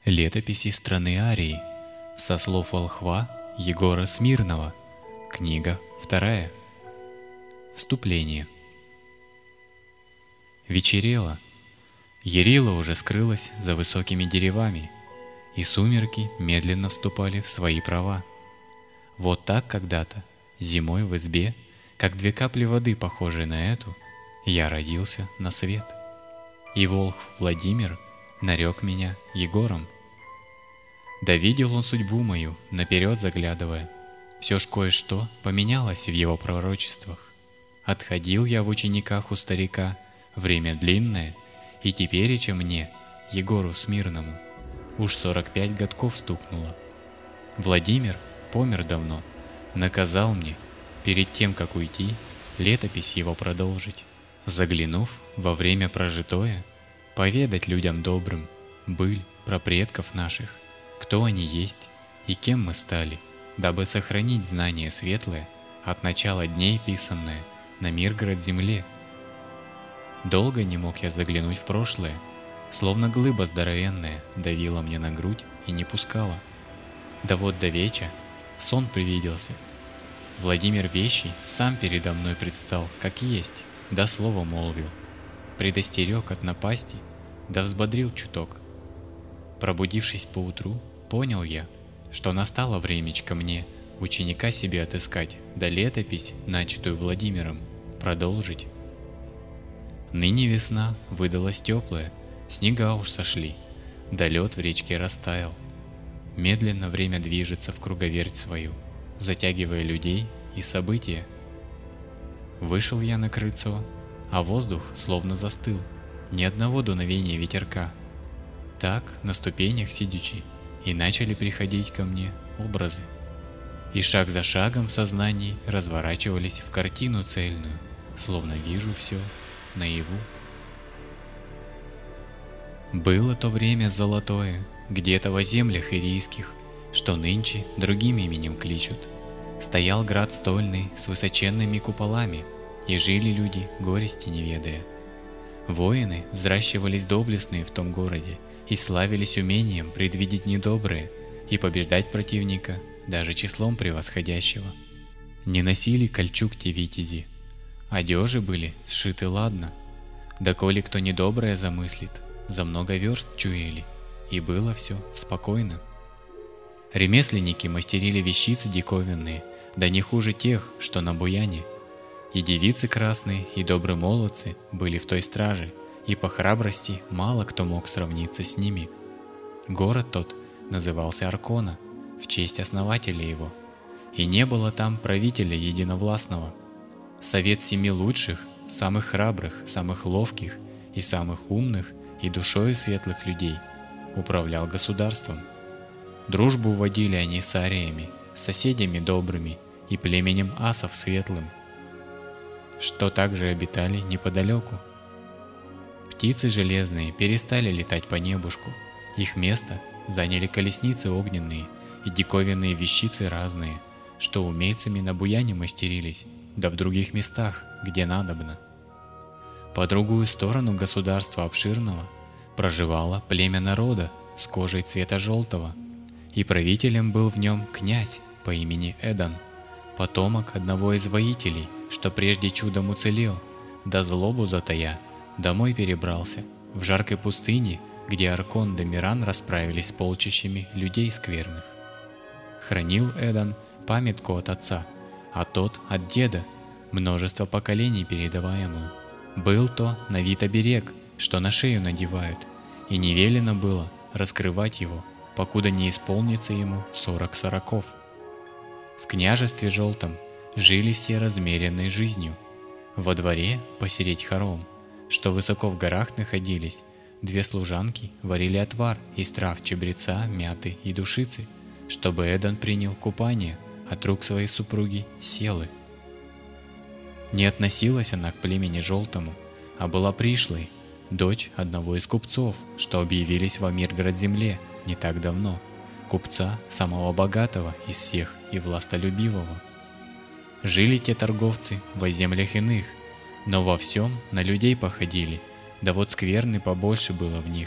Летописи страны Арии. Со слов волхва Егора Смирнова. Книга 2. Вступление. Вечерело. Ярила уже скрылась за высокими деревами, и сумерки медленно вступали в свои права. Вот так когда-то, зимой в избе, как две капли воды, похожие на эту, я родился на свет. И волхв Владимир нарек меня Егором. Да видел он судьбу мою, наперед заглядывая. Все ж кое-что поменялось в его пророчествах. Отходил я в учениках у старика время длинное, и тепереча мне, Егору Смирному, уж 45 годков стукнуло. Владимир помер давно, наказал мне, перед тем, как уйти, летопись его продолжить. Заглянув во время прожитое, поведать людям добрым быль про предков наших, кто они есть и кем мы стали, дабы сохранить знание светлое от начала дней писанное на Миргород-земле. Долго не мог я заглянуть в прошлое, словно глыба здоровенная давила мне на грудь и не пускала. Да вот до веча сон привиделся. Владимир Вещий сам передо мной предстал, как есть, да слово молвил, предостерег от напасти, да взбодрил чуток. Пробудившись поутру, понял я, что настало времечко мне ученика себе отыскать, да летопись, начатую Владимиром, продолжить. Ныне весна выдалась теплая, снега уж сошли, да лед в речке растаял. Медленно время движется в круговерть свою, затягивая людей и события. Вышел я на крыльцо, а воздух словно застыл, ни одного дуновения ветерка. Так, на ступенях сидячи, и начали приходить ко мне образы. И шаг за шагом в сознании разворачивались в картину цельную, словно вижу все наяву. Было то время золотое, где-то во землях ирийских, что нынче другим именем кличут. Стоял град стольный с высоченными куполами, и жили люди, горести не ведая. Воины взращивались доблестные в том городе, и славились умением предвидеть недоброе и побеждать противника даже числом превосходящего. Не носили кольчуг те витязи, одежи были сшиты ладно, да коли кто недоброе замыслит, за много верст чуяли, и было все спокойно. Ремесленники мастерили вещицы диковинные, да не хуже тех, что на буяне. И девицы красные, и добрые молодцы были в той страже, и по храбрости мало кто мог сравниться с ними. Город тот назывался Аркона, в честь основателя его, и не было там правителя единовластного. Совет 7 лучших, самых храбрых, самых ловких и самых умных и душою светлых людей управлял государством. Дружбу водили они с ариями, соседями добрыми и племенем асов светлым, что также обитали неподалеку. Птицы железные перестали летать по небушку, их место заняли колесницы огненные и диковинные вещицы разные, что умельцами на буяне мастерились, да в других местах, где надобно. По другую сторону государства обширного проживало племя народа с кожей цвета желтого, и правителем был в нем князь по имени Эдан, потомок одного из воителей, что прежде чудом уцелел, да злобу затая, домой перебрался, в жаркой пустыне, где Аркон да Миран расправились с полчищами людей скверных. Хранил Эдан памятку от отца, а тот от деда, множество поколений передаваемую. Был то на вид оберег, что на шею надевают, и не велено было раскрывать его, покуда не исполнится ему 40 сороков. В княжестве желтом жили все размеренной жизнью. Во дворе посередь хором, что высоко в горах находились, 2 служанки варили отвар из трав чабреца, мяты и душицы, чтобы Эдан принял купание от рук своей супруги Селы. Не относилась она к племени желтому, а была пришлой, дочь одного из купцов, что объявились во Миргород-земле не так давно, купца самого богатого из всех и властолюбивого. Жили те торговцы во землях иных, но во всем на людей походили, да вот скверны побольше было в них,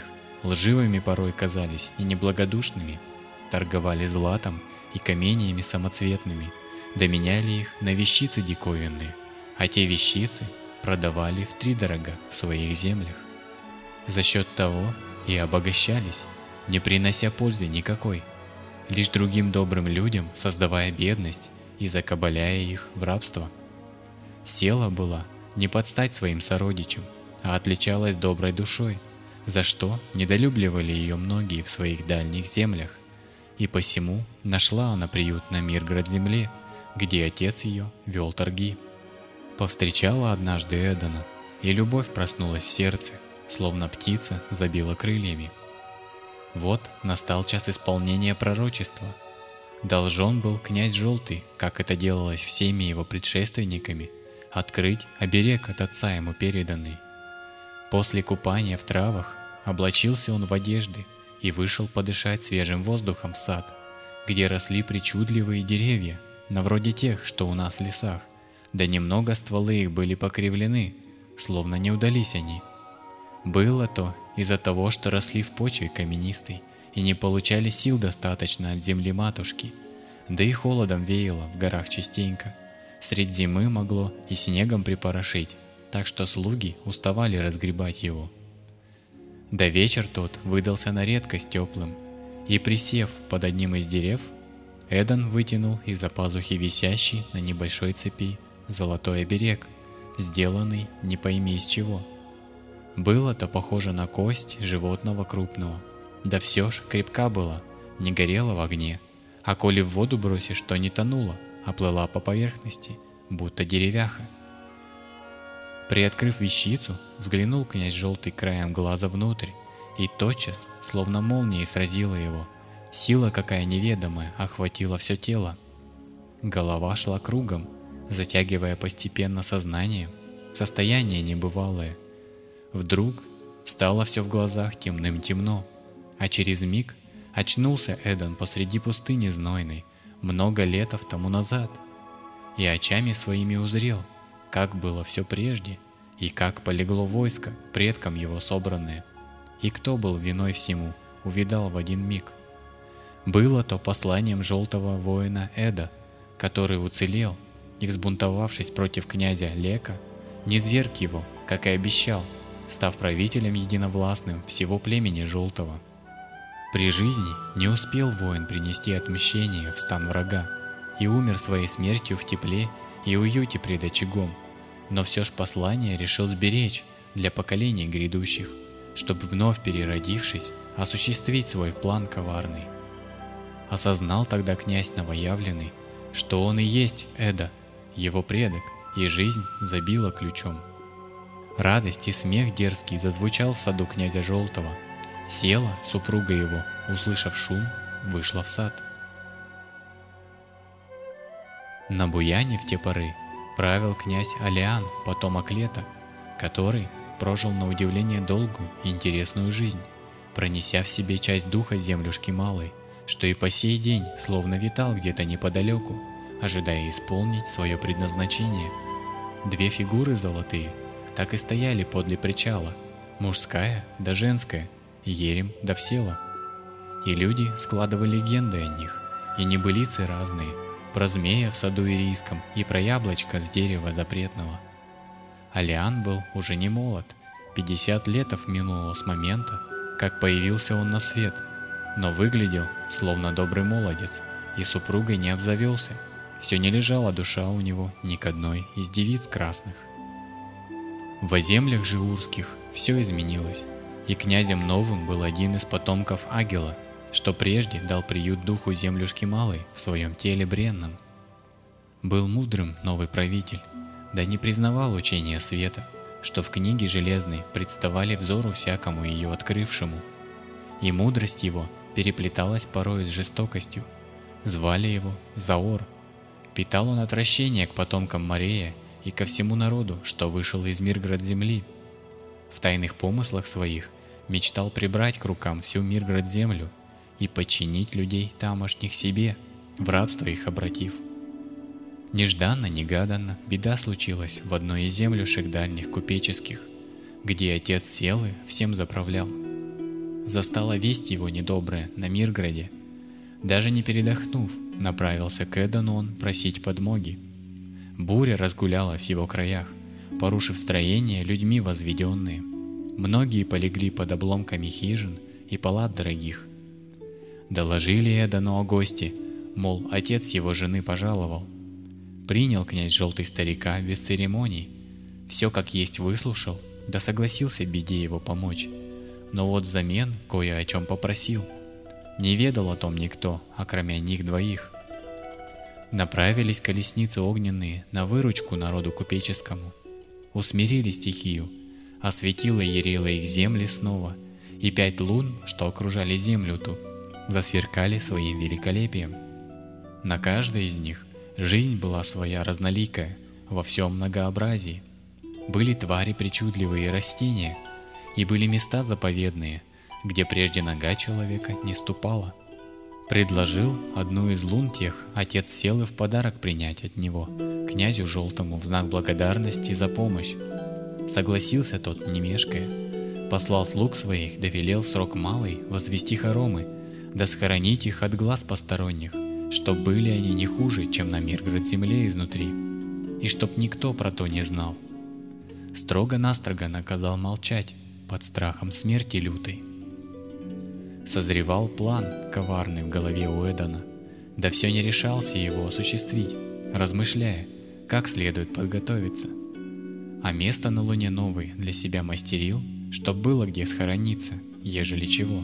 лживыми порой казались и неблагодушными, торговали златом и каменьями самоцветными, да меняли их на вещицы диковинные, а те вещицы продавали втридорога в своих землях. За счет того и обогащались, не принося пользы никакой, лишь другим добрым людям создавая бедность и закабаляя их в рабство. Села была не под стать своим сородичам, а отличалась доброй душой, за что недолюбливали ее многие в своих дальних землях, и посему нашла она приют на Мирград-земле, где отец ее вел торги. Повстречала однажды Эдана, и любовь проснулась в сердце, словно птица забила крыльями. Вот настал час исполнения пророчества. Должен был князь Желтый, как это делалось всеми его предшественниками, открыть оберег от отца ему переданный. После купания в травах облачился он в одежды и вышел подышать свежим воздухом в сад, где росли причудливые деревья, на вроде тех, что у нас в лесах, да немного стволы их были покривлены, словно не удались они. Было то из-за того, что росли в почве каменистой и не получали сил достаточно от земли матушки, да и холодом веяло в горах частенько. Средь зимы могло и снегом припорошить, так что слуги уставали разгребать его. Да вечер тот выдался на редкость теплым, и, присев под одним из дерев, Эдан вытянул из-за пазухи висящий на небольшой цепи золотой оберег, сделанный не пойми из чего. Было-то похоже на кость животного крупного, да все ж крепка была, не горела в огне, а коли в воду бросишь, то не тонула, а плыла по поверхности, будто деревяха. Приоткрыв вещицу, взглянул князь Желтый краем глаза внутрь, и тотчас, словно молнией сразила его, сила какая неведомая охватила все тело. Голова шла кругом, затягивая постепенно сознание в состояние небывалое. Вдруг стало все в глазах темным-темно, а через миг очнулся Эдан посреди пустыни знойной, много летов тому назад, и очами своими узрел, как было все прежде, и как полегло войско, предкам его собранное, и кто был виной всему, увидал в один миг. Было то посланием желтого воина Эда, который уцелел, и, взбунтовавшись против князя Лека, низверг его, как и обещал, став правителем единовластным всего племени Желтого. При жизни не успел воин принести отмщение в стан врага и умер своей смертью в тепле и уюте пред очагом, но все ж послание решил сберечь для поколений грядущих, чтобы вновь переродившись, осуществить свой план коварный. Осознал тогда князь новоявленный, что он и есть Эда, его предок, и жизнь забила ключом. Радость и смех дерзкий зазвучал в саду князя Желтого. Села супруга его, услышав шум, вышла в сад. На Буяне в те поры правил князь Алиан, потомок Лета, который прожил на удивление долгую и интересную жизнь, пронеся в себе часть духа землюшки малой, что и по сей день словно витал где-то неподалеку, ожидая исполнить свое предназначение. Две фигуры золотые так и стояли подле причала, мужская да женская, Ерем да Всела. И люди складывали легенды о них, и небылицы разные, про змея в саду ирийском и про яблочко с дерева запретного. Алиан был уже не молод, 50 летов минуло с момента, как появился он на свет, но выглядел словно добрый молодец, и супругой не обзавелся, все не лежала душа у него ни к одной из девиц красных. Во землях же урских все изменилось, и князем новым был один из потомков Агила, что прежде дал приют духу землюшки малой в своем теле бренном. Был мудрым новый правитель, да не признавал учения света, что в книге железной представали взору всякому ее открывшему, и мудрость его переплеталась порой с жестокостью. Звали его Заор. Питал он отвращение к потомкам Морея и ко всему народу, что вышел из Мирград-земли. В тайных помыслах своих мечтал прибрать к рукам всю Мирград-землю и подчинить людей тамошних себе, в рабство их обратив. Нежданно-негаданно беда случилась в одной из землюшек дальних купеческих, где отец Селы всем заправлял. застала весть его недобрая на Мирграде. Даже не передохнув, направился к Эдану он просить подмоги. Буря разгулялась в его краях, порушив строения людьми возведенные. Многие полегли под обломками хижин и палат дорогих. Доложили Эдану о госте, мол, отец его жены пожаловал. Принял князь Желтый старика без церемоний, все как есть выслушал, да согласился беде его помочь. Но вот взамен кое о чем попросил. Не ведал о том никто, окромя них двоих. Направились колесницы огненные на выручку народу купеческому. Усмирили стихию, осветила Ярила их земли снова, и 5 лун, что окружали землю ту, засверкали своим великолепием. На каждой из них жизнь была своя разноликая, во всем многообразии. Были твари причудливые и растения, и были места заповедные, где прежде нога человека не ступала. Предложил одну из лун тех отец Селы в подарок принять от него, князю Желтому, в знак благодарности за помощь. Согласился тот, не мешкая, послал слуг своих, да велел в срок малый возвести хоромы, да схоронить их от глаз посторонних, чтоб были они не хуже, чем на Мирград земле изнутри, и чтоб никто про то не знал. Строго-настрого наказал молчать под страхом смерти лютой. Созревал план коварный в голове у Эдана, да все не решался его осуществить, размышляя, как следует подготовиться. А место на Луне новый для себя мастерил, чтоб было где схорониться, ежели чего.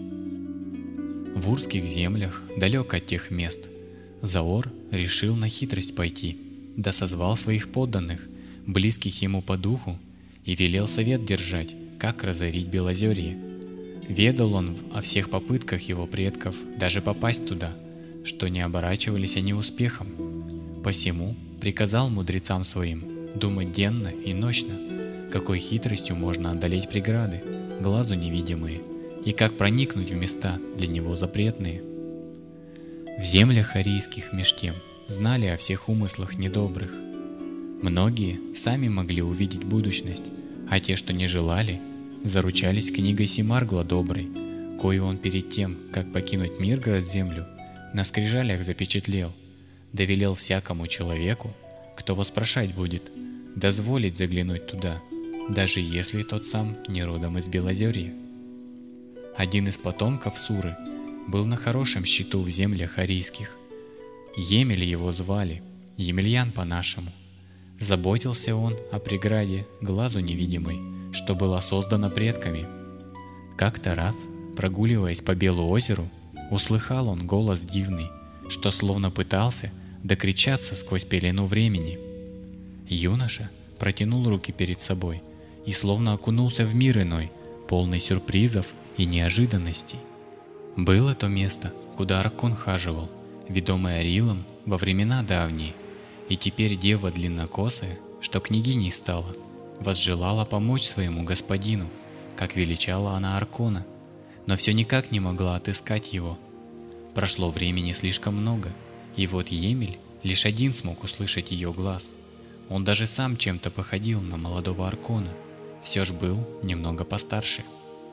В Урских землях, далеко от тех мест, Заор решил на хитрость пойти, да созвал своих подданных, близких ему по духу, и велел совет держать, как разорить Белозерье. Ведал он о всех попытках его предков даже попасть туда, что не оборачивались они успехом. Посему приказал мудрецам своим думать денно и ночно, какой хитростью можно одолеть преграды, глазу невидимые, и как проникнуть в места для него запретные. В землях арийских меж тем знали о всех умыслах недобрых. Многие сами могли увидеть будущность, а те, что не желали, заручались книгой Семаргла доброй, кою он перед тем, как покинуть Мирград землю, на скрижалях запечатлел, да велел всякому человеку, кто воспрошать будет, дозволить заглянуть туда, даже если тот сам не родом из Белозерья. Один из потомков Суры был на хорошем счету в землях арийских. Емель его звали, Емельян по-нашему. Заботился он о преграде глазу невидимой, что была создана предками. Как-то раз, прогуливаясь по Белу озеру, услыхал он голос дивный, что словно пытался докричаться сквозь пелену времени. Юноша протянул руки перед собой и словно окунулся в мир иной, полный сюрпризов и неожиданностей. Было то место, куда Аркон хаживал, ведомый Арилом во времена давние, и теперь дева длиннокосая, что княгиней стала, возжелала помочь своему господину, как величала она Аркона, но все никак не могла отыскать его. Прошло времени слишком много, и вот Емель лишь один смог услышать ее глаз. Он даже сам чем-то походил на молодого Аркона, все ж был немного постарше.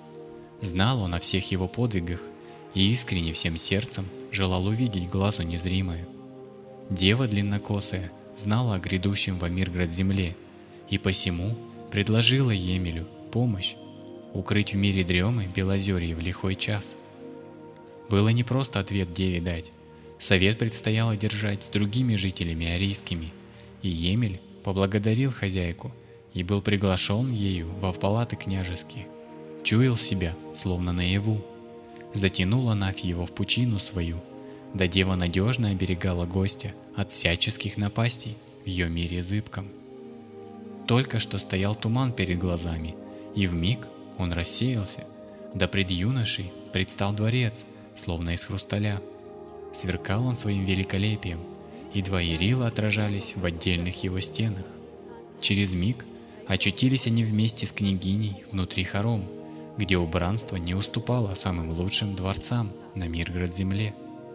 Знал он о всех его подвигах и искренне всем сердцем желал увидеть глазу незримое. Дева длиннокосая знала о грядущем во Мирград земле, и посему предложила Емелю помощь укрыть в мире дремы Белозерье в лихой час. Было непросто ответ деве дать. Совет предстояло держать с другими жителями арийскими, и Емель поблагодарил хозяйку и был приглашен ею во палаты княжеские. Чуял себя, словно наяву. Затянула Навь его в пучину свою, да дева надежно оберегала гостя от всяческих напастей в ее мире зыбком. Только что стоял туман перед глазами, и вмиг он рассеялся, да пред юношей предстал дворец, словно из хрусталя. Сверкал он своим великолепием, и 2 Ярила отражались в отдельных его стенах. Через миг очутились они вместе с княгиней внутри хором, где убранство не уступало самым лучшим дворцам на Мирград земле.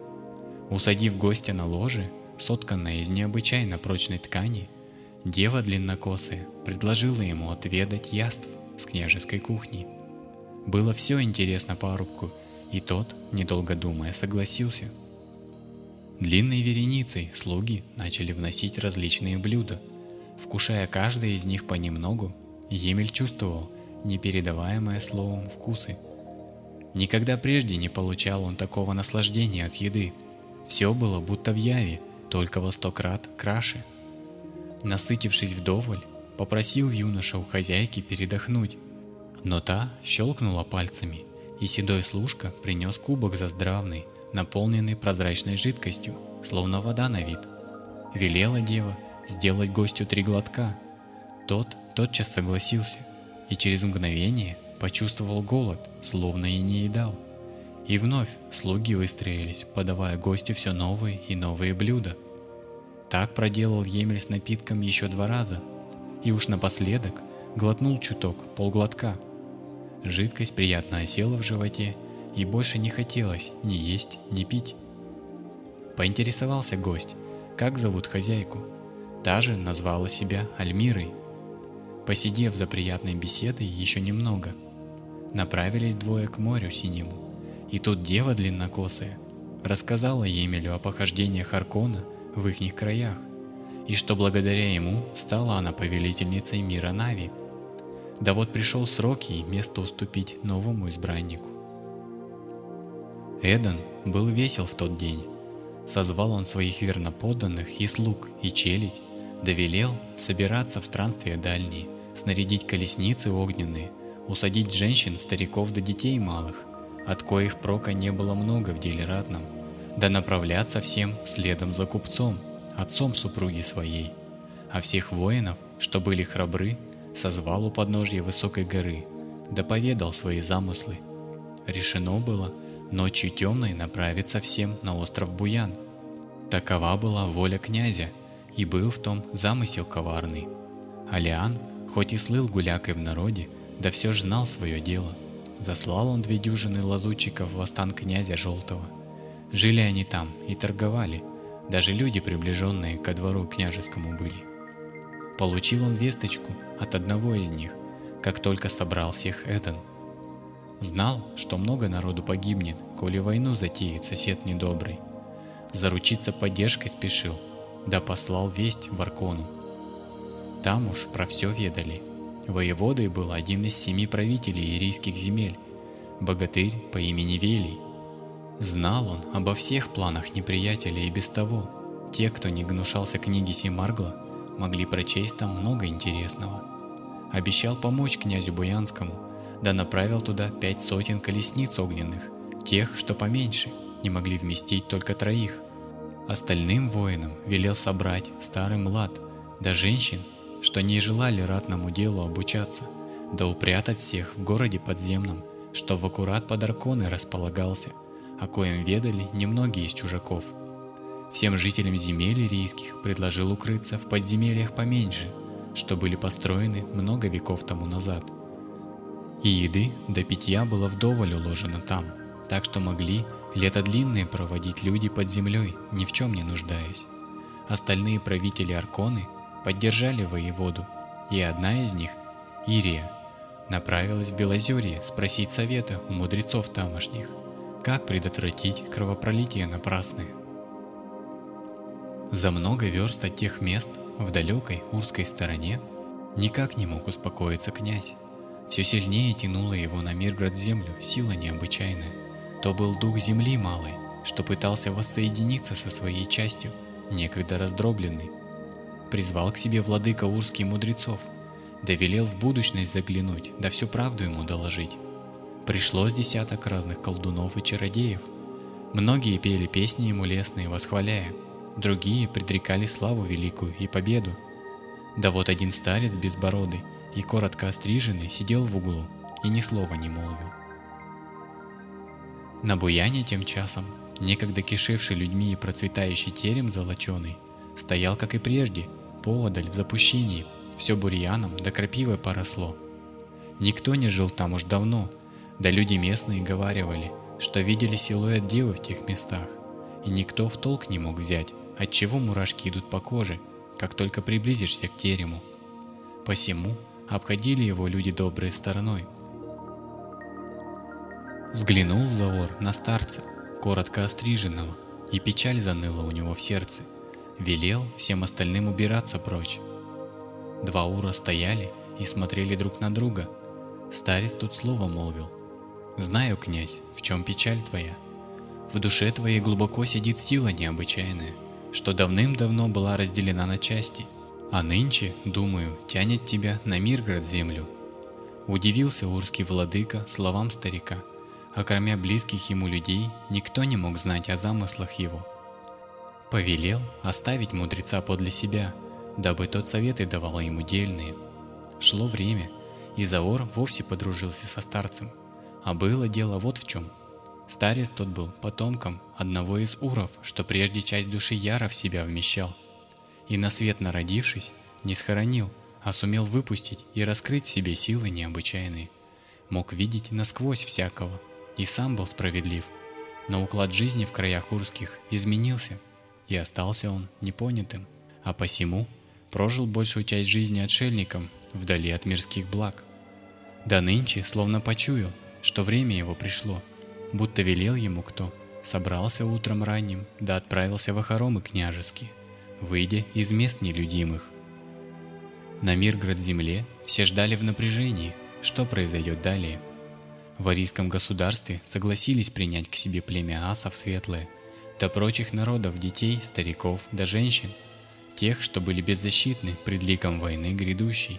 Усадив гостя на ложе, сотканное из необычайно прочной ткани, дева длиннокосая предложила ему отведать яств с княжеской кухни. Было все интересно парубку, и тот, недолго думая, согласился. Длинной вереницей слуги начали вносить различные блюда. Вкушая каждое из них понемногу, Емель чувствовал непередаваемое словом вкусы. Никогда прежде не получал он такого наслаждения от еды. Все было будто в яве, только во 100 крат краше. Насытившись вдоволь, попросил юноша у хозяйки передохнуть. Но та щелкнула пальцами, и седой служка принес кубок заздравный, наполненный прозрачной жидкостью, словно вода на вид. Велела дева сделать гостю 3 глотка. Тот тотчас согласился, и через мгновение почувствовал голод, словно и не едал. И вновь слуги выстроились, подавая гостю все новые и новые блюда. Так проделал Емель с напитком еще 2 раза, и уж напоследок глотнул чуток, полглотка. Жидкость приятно осела в животе, и больше не хотелось ни есть, ни пить. Поинтересовался гость, как зовут хозяйку. Та же назвала себя Альмирой. Посидев за приятной беседой еще немного, направились двое к морю синему, и тут дева длиннокосая рассказала Емелю о похождениях Аркона в ихних краях, и что благодаря ему стала она повелительницей мира Нави. Да вот пришел срок ей место уступить новому избраннику. Эдан был весел в тот день. Созвал он своих верноподданных и слуг, и челядь, да велел собираться в странствия дальние, снарядить колесницы огненные, усадить женщин, стариков да детей малых, от коих прока не было много в деле ратном, да направляться всем следом за купцом, отцом супруги своей. А всех воинов, что были храбры, созвал у подножья высокой горы, да поведал свои замыслы. Решено было ночью темной направиться всем на остров Буян. Такова была воля князя, и был в том замысел коварный. Алиан, хоть и слыл гулякой в народе, да все ж знал свое дело. Заслал он 2 дюжины лазутчиков в стан князя Желтого. Жили они там и торговали, даже люди, приближенные ко двору княжескому, были. Получил он весточку от одного из них, как только собрал всех Эдан. Знал, что много народу погибнет, коли войну затеет сосед недобрый. Заручиться поддержкой спешил, да послал весть в Аркону. Там уж про все ведали. Воеводой был один из 7 правителей ирийских земель, богатырь по имени Велий. Знал он обо всех планах неприятеля, и без того те, кто не гнушался книги Семаргла, могли прочесть там много интересного. Обещал помочь князю Буянскому, да направил туда 5 сотен колесниц огненных, тех, что поменьше, не могли вместить только 3. Остальным воинам велел собрать старый млад, да женщин, что не желали ратному делу обучаться, да упрятать всех в городе подземном, что в аккурат под Арконой располагался, о коем ведали немногие из чужаков. Всем жителям земель ирийских предложил укрыться в подземельях поменьше, что были построены много веков тому назад. И еды до питья было вдоволь уложено там, так что могли лето длинное проводить люди под землей, ни в чем не нуждаясь. Остальные правители Арконы поддержали воеводу, и одна из них, Ирия, направилась в Белозерье спросить совета у мудрецов тамошних, как предотвратить кровопролитие напрасное. За много верст от тех мест, в далекой Урской стороне, никак не мог успокоиться князь. Все сильнее тянуло его на Мирград-землю сила необычайная. То был дух земли малой, что пытался воссоединиться со своей частью, некогда раздробленной. Призвал к себе владыка урских мудрецов, да велел в будущность заглянуть, да всю правду ему доложить. Пришлось 10 разных колдунов и чародеев. Многие пели песни ему лестные, восхваляя, другие предрекали славу великую и победу. Да вот один старец безбородый и коротко остриженный сидел в углу и ни слова не молвил. На Буяне тем часом, некогда кишевший людьми и процветающий терем золоченый, стоял, как и прежде, поодаль в запущении, все бурьяном да крапивой поросло. Никто не жил там уж давно, да люди местные говаривали, что видели силуэт девы в тех местах, и никто в толк не мог взять, отчего мурашки идут по коже, как только приблизишься к терему. Посему обходили его люди доброй стороной. Взглянул Заур на старца, коротко остриженного, и печаль заныла у него в сердце. Велел всем остальным убираться прочь. Два ура стояли и смотрели друг на друга. Старец тут слово молвил: «Знаю, князь, в чем печаль твоя. В душе твоей глубоко сидит сила необычайная, что давным-давно была разделена на части, а нынче, думаю, тянет тебя на Мирград землю». Удивился урский владыка словам старика, а кроме близких ему людей никто не мог знать о замыслах его. Повелел оставить мудреца подле себя, дабы тот советы давал ему дельные. Шло время, и Заур вовсе подружился со старцем. А было дело вот в чем. Старец тот был потомком одного из уров, что прежде часть души Яра в себя вмещал. И на свет народившись, не схоронил, а сумел выпустить и раскрыть в себе силы необычайные. Мог видеть насквозь всякого, и сам был справедлив. Но уклад жизни в краях урских изменился, и остался он непонятым, а посему прожил большую часть жизни отшельником вдали от мирских благ. Да нынче словно почуял, что время его пришло, будто велел ему кто, собрался утром ранним, да отправился во хоромы княжеские, выйдя из мест нелюдимых. На Мирград земле все ждали в напряжении, что произойдет далее. В арийском государстве согласились принять к себе племя асов светлое, до прочих народов детей, стариков да женщин, тех, что были беззащитны пред ликом войны грядущей.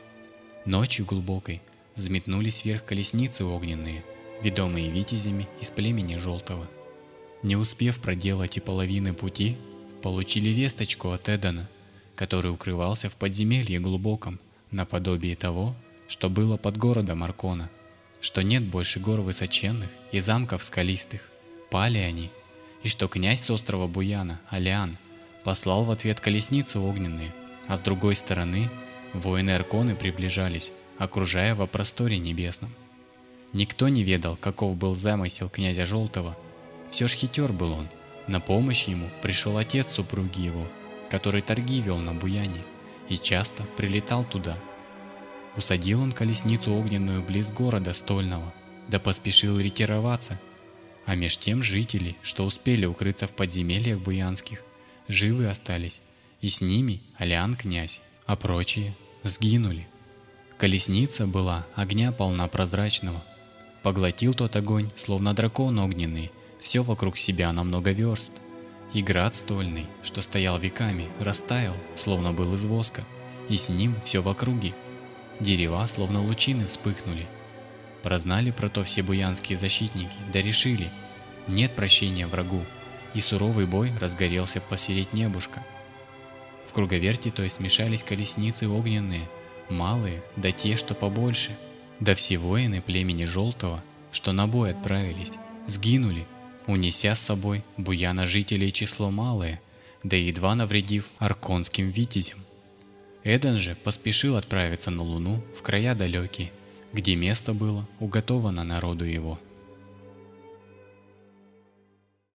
Ночью глубокой взметнулись вверх колесницы огненные, ведомые витязями из племени Желтого. Не успев проделать и половины пути, получили весточку от Эдана, который укрывался в подземелье глубоком, наподобие того, что было под городом Аркона, что нет больше гор высоченных и замков скалистых, пали они, и что князь с острова Буяна, Алиан, послал в ответ колесницы огненные, а с другой стороны воины Арконы приближались, окружая во просторе небесном. Никто не ведал, каков был замысел князя Желтого. Все ж хитер был он. На помощь ему пришел отец супруги его, который торги вел на Буяне, и часто прилетал туда. Усадил он колесницу огненную близ города стольного, да поспешил ретироваться. А меж тем жители, что успели укрыться в подземельях буянских, живы остались, и с ними Алиан князь, а прочие сгинули. Колесница была огня полна прозрачного. Поглотил тот огонь, словно дракон огненный, все вокруг себя на много верст. И град стольный, что стоял веками, растаял, словно был из воска, и с ним все в округе. Дерева, словно лучины, вспыхнули. Прознали про то все буянские защитники, да решили: нет прощения врагу, и суровый бой разгорелся посередь небушка. В круговерти той смешались колесницы огненные, малые, да те, что побольше, да все воины племени Желтого, что на бой отправились, сгинули, унеся с собой буяна жителей число малое, да едва навредив арконским витязям. Эдан же поспешил отправиться на Луну в края далекие, где место было уготовано народу его.